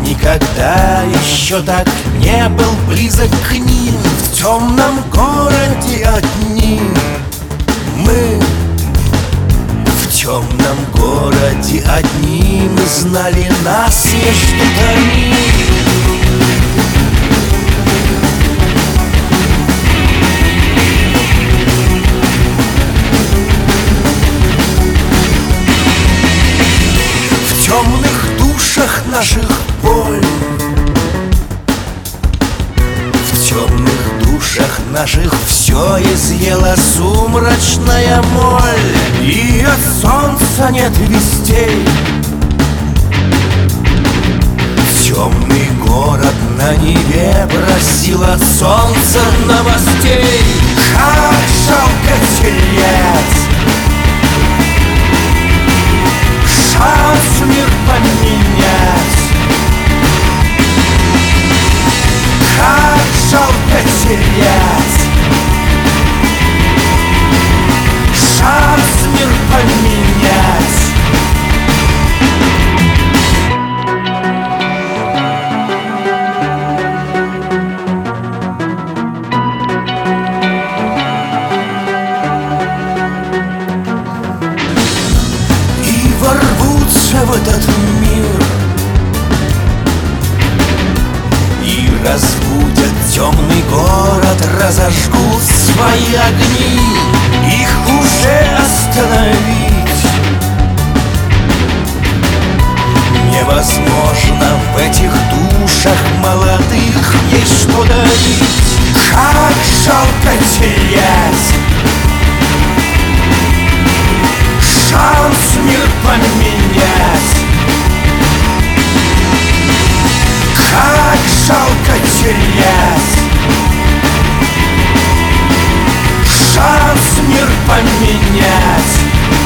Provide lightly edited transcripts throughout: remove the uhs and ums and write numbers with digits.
никогда еще так не был близок к ним. В темном городе одни мы, в темном городе одни мы знали, нас не ждут они. В темных душах наших боль, в темных душах наших все изъела сумрачная моль, и от солнца нет вестей. Темный город на Неве просил от солнца новостей. Как жалко терять шанс мир поменять, как жалко терять шанс мир поменять. И ворвутся в этот мир и разбудят темный город, разожгут свои огни. Их уже остановить невозможно, в этих душах молодых есть что дарить. Как жалко терять шанс мир поменять, как жалко терять шанс мир поменять.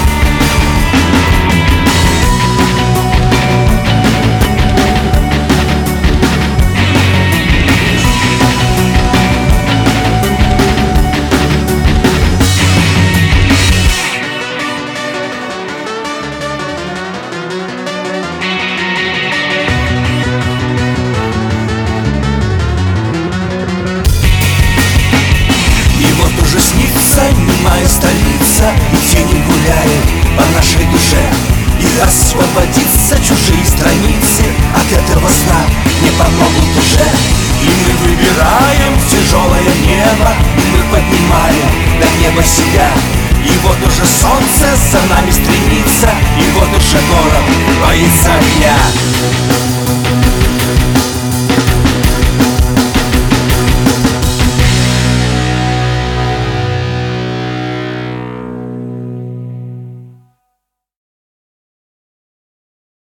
Немая столица, и тени гуляют по нашей душе, и освободиться чужие страницы от этого сна не помогут уже. И мы выбираем все